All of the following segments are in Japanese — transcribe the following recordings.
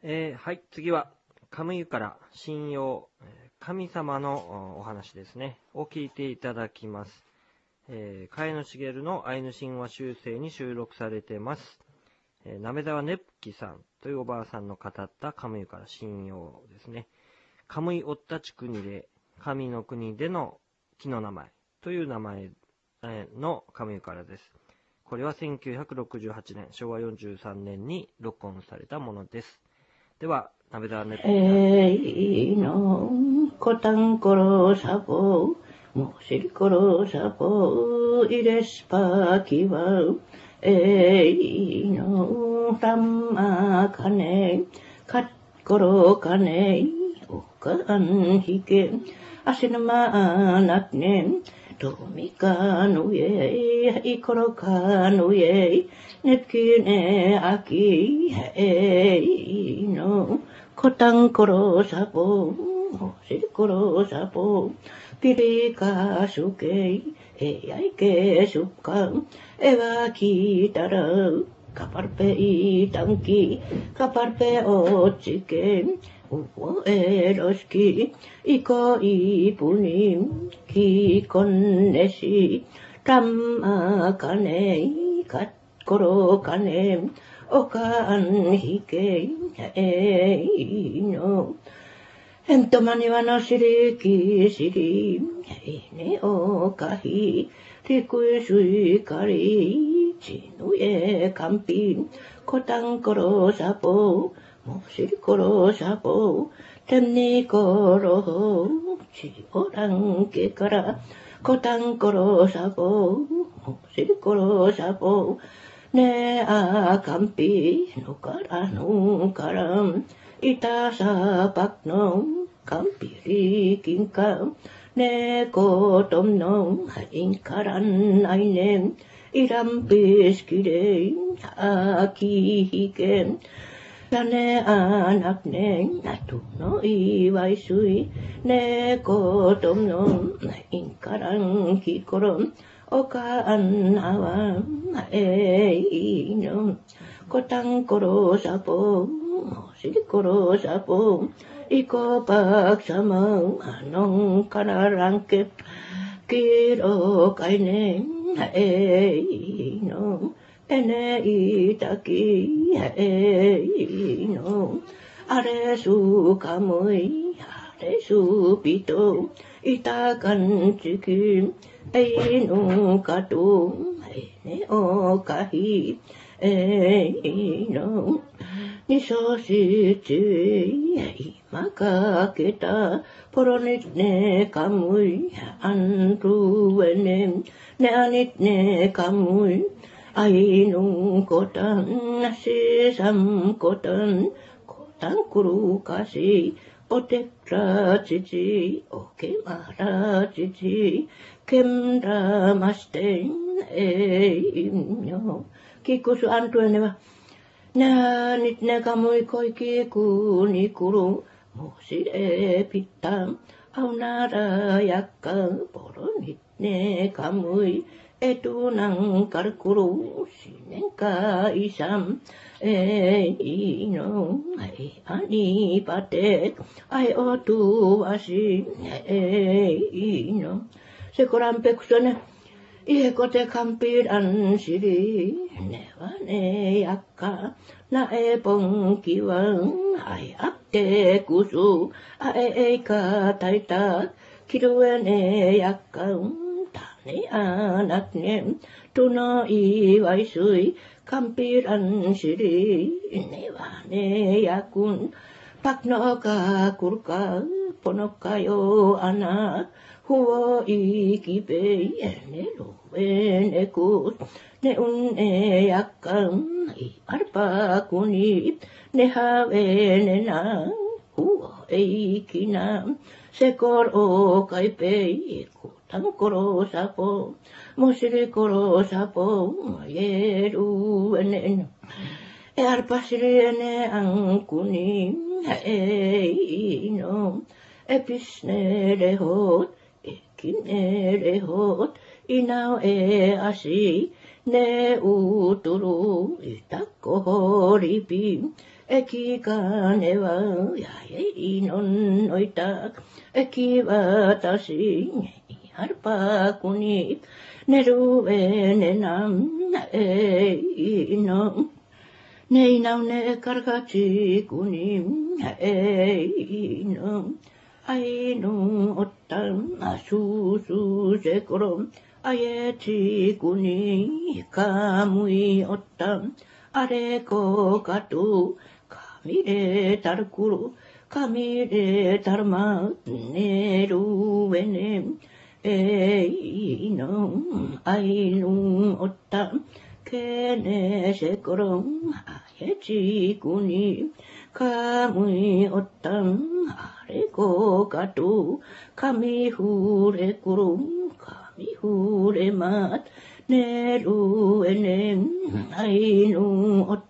はい、次は、カムイから信用、神様のお話ですね、を聞いていただきます。茅野茂のアイヌ神話集成に収録されています。鍋沢ねっきさんというおばあさんの語ったカムイから信用ですね。カムイオッタチ国で、神の国での木の名前という名前のカムイからです。これは1968年、昭和43年に録音されたものです。では、鍋沢ねっきさん。 のコタンコロサボモシリコロサボイレスパキワのランマカネカッコロカネオカンヒケアシナマナクネトミカノエイコロカノエイネッキネアキのコタンコロサボシリコロサボピリカシュケイエヤイケシュカエワキタラカパルペイタンキカパルペオチケウオエロシキイコイプニンキコンネシタンマカネカッコロカネオカンヒケイのエントマニワのシリキシリイネオカヒリクイシュイカリチヌエカンピンコタンコロサポモシリコロサポテンニコロチオランケからコタンコロサポモシリコロサポねあカンピのからのからイタサパクノカンピリキンカねコトムノインカランアイネンイランピスキレイアキヒケンタネアナクネンナトノイワイスイねコトムノインカランキコロンオカアンアワンエイノコタンコロサポシリコロサポイコパクサマアノンカラランケキロカイネエイノエネイタキエイノアレスカムイアレスピトイタカンチキエイノカトエネオカヒエイノニソシチ今かけたポロニッネカムイアントゥエネネアニッネカムイアイノコタンナシサンコタンクルカシオテクラチチオケマラチチケムラマステンエイノキクスアントゥエネはなにねかむいこいきくにくるもしれぴったんあうならやっかぼろにねかむいえとなんかくるしねんかいさんいのあにぱてあいおとわしいのせこらんぺくそねイコテカンピランシリネワネヤッカナエポンキワンアイアッテクスアエイカタイタキルエネヤッカンタネアナクネントノイワイスイカンピランシリネワネヤクンパクノカクルカポノカヨアナフォイキペイエネロエネクネウンネヤカンイアルパクニネハエネナフォエイキナセコロカイペイコタンコロサポモシリコロサポエルエネエアルパシリエネアンクニエイノエピスネレホキネレホイナエアシネウトロイタコホリピ駅金はやえいのんのいた。駅私、アルパクに、寝るえねなんえいの。ねいなうねからかちくに、えいの。あいのおったん、あすすせころ。あえちくに、かむいおったん。あれこかと、かみれたるくる。かみれたるま、ねるえね。えいの、あいのおったん。けねせころん、あえちくに、かむいおったん、あれこかと、かみふれくるん、かみふれま、ねるえねん、あいぬおった、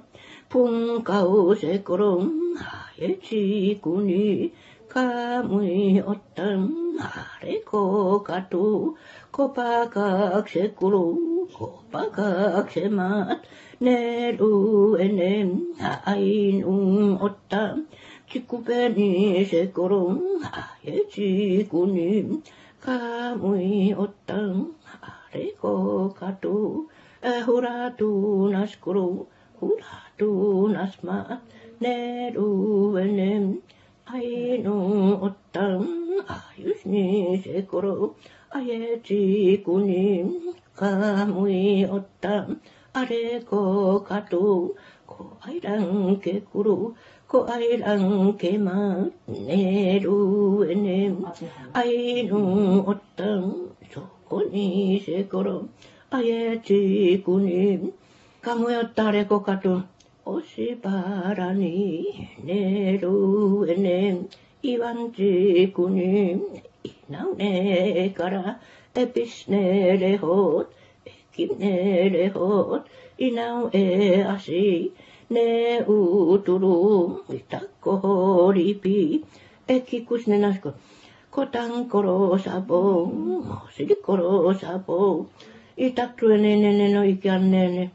ぷんかおせころん、あえちくに、かむいおったん、あれこかと、こぱかくせくる、こぱかくせま、ねるえねん、あいぬおった、ちくべにせころん、あえちくに、かむいおったん、あれこかと、ふらとなしくる、ふらとなすま、ねるえねん、あいぬおったん、あゆしにせころ、あえちくに、かむいおったん、あれこかと、こあいらんけくる、こあいらんけま、ねるえねん、あいぬおったん、そこにせころ、あえちくに、かむよったあれこかと、おしばらに寝るえねん、いわんちくに、いなうねからえぴしねれほえきねれほいなうえあしねうとるいたこほりぴえきくしねなしここたんころさぼもしりころさぼいたくえねねねのいきゃんねね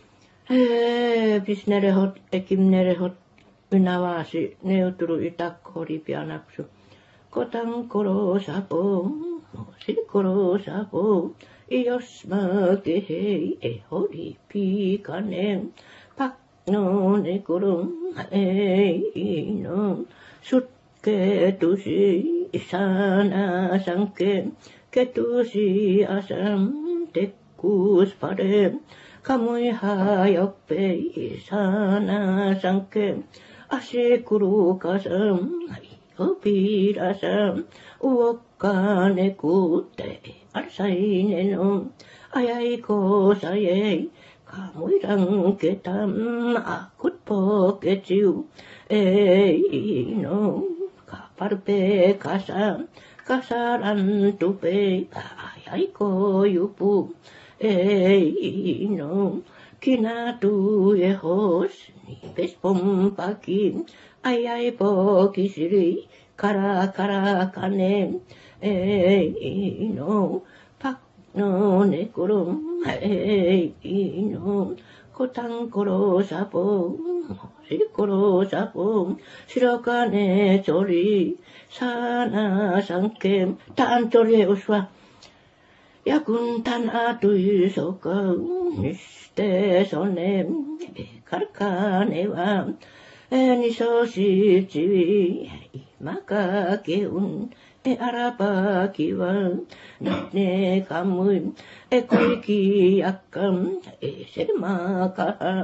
bis nerehot, ekim nerehot, ynavasi, neutru itakori pianaksu. Kotan koro sapo, sikoro sapo, jos mä kehei, ehori piikanen, pak no ne koron, ei no, sut ketusi, sana sanke, ketusi asam, tekkus parem, kamui hajoppe, sana sanke, asikuru kasam, opirasam, uokkane kutte, arsainen on, ajaiko sajei, kamuiran ketam, akut poketsiu, ei no, kaparpe kasam, kasaran tupe, ajaiko jupu, ei no, kinatu jehos, nipes pompaki, ai poki siri, kara kara kane, ei no, pak no ne kurum, ei no, kotan koro sapo, siri koro sapo, shirokane chori, sana sanke, tan chori uswa, yakun tan atu soka, niste sonem, karkane wa, ni so si chiwi, maka keun, arapa kiwa, ne kamu, koiki akam, serma ka,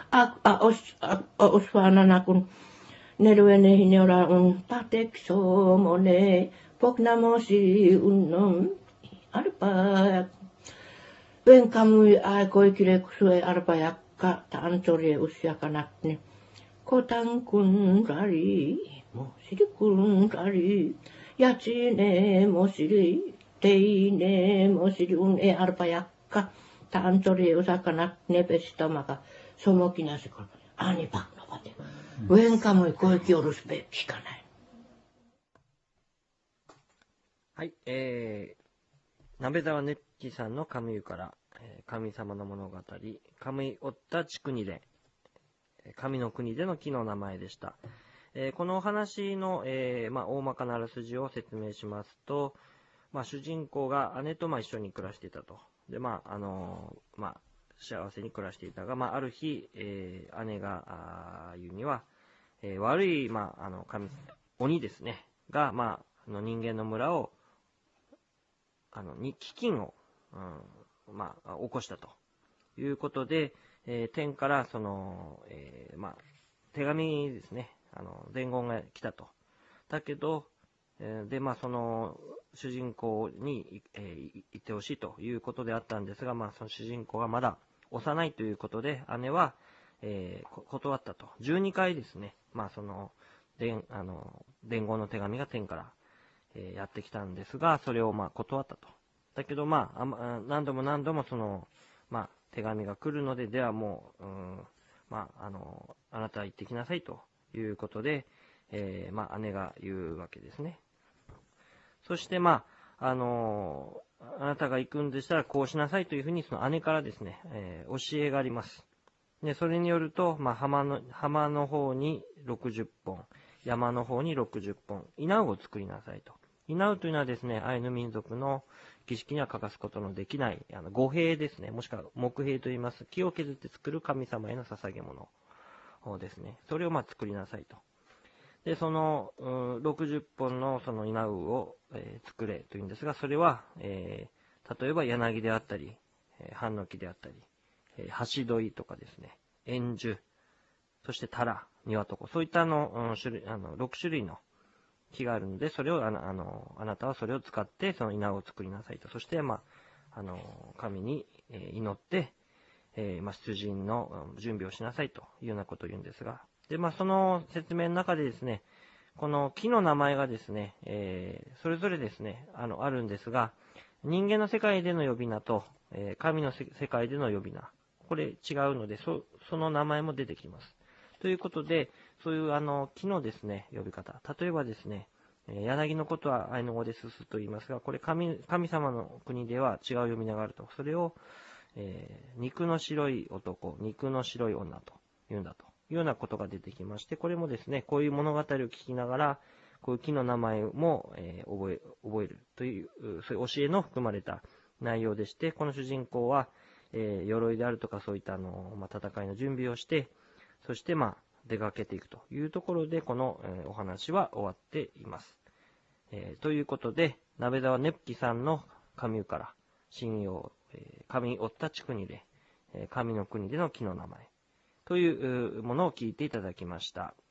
oswana nakun, neruene hinora un patek so mone, poknamosi unnom, arpa, ven kamu ai koikire kusue arpa yakka, ta antori usyakanakni, kotan kun rari, mosiri kun rari, yachine mosiri, teine mosiri un arpa yakka, ta antori usyakanakni pestamaka, somokinasiko, ani pakno pate. Ven kamu koiki oruspe kikanai. はい、鍋沢ねっきさんの神湯から、神様の物語、神おったちくにで、 神の国での木の名前でした。このお話の、大まかなあらすじを説明しますと、主人公が姉と一緒に暮らしていたと。で、幸せに暮らしていたが、ある日、姉が言うには、悪い、鬼ですね、が、人間の村を、飢饉を、起こしたということで、天から手紙ですね、伝言が来たと。だけど、その主人公に、行ってほしいということであったんですが、その主人公がまだ幼いということで、姉は、断ったと。12回ですね、伝言の手紙が天から、やってきたんですが、それを断ったと。だけど何度も手紙が来るので、ではもう、あなたは行ってきなさいということで、姉が言うわけですね。そしてあなたが行くんでしたらこうしなさいというふうにその姉からですね、教えがあります。で、それによると、浜の方に60本、山の方に60本、稲を作りなさいと。稲というのはですね、アイヌ民族の儀式には欠かすことのできない、御幣ですね、もしくは木幣といいます、木を削って作る神様への捧げ物ですね。それを作りなさいと。で、その、60本のその稲を、作れというんですが、それは、例えば柳であったり、ハンノキであったり、橋戸とかですね、円樹、そしてタラ、庭床、そういった6種類の木があるので、それをあなたはそれを使ってその稲を作りなさいと。そして、神に祈って、出陣の準備をしなさいというようなことを言うんですが、で、その説明の中でですね、この木の名前がですね、それぞれですね、あるんですが、人間の世界での呼び名と、神の世界での呼び名、これ違うので、その名前も出てきます。ということで、そういう木のですね、呼び方。例えばですね、柳のことはアイヌ語でススと言いますが、これ神様の国では違う呼び名があると。それを、肉の白い男、肉の白い女と言うんだというようなことが出てきまして、これもですね、こういう物語を聞きながら、こういう木の名前も、覚えるという、そういう教えの含まれた内容でして、この主人公は、鎧であるとかそういった戦いの準備をして、そして出かけていくというところで、この、お話は終わっています。ということで、鍋沢ねぷきさんの神湯から信用、神おったち国で、神の国での木の名前というものを聞いていただきました。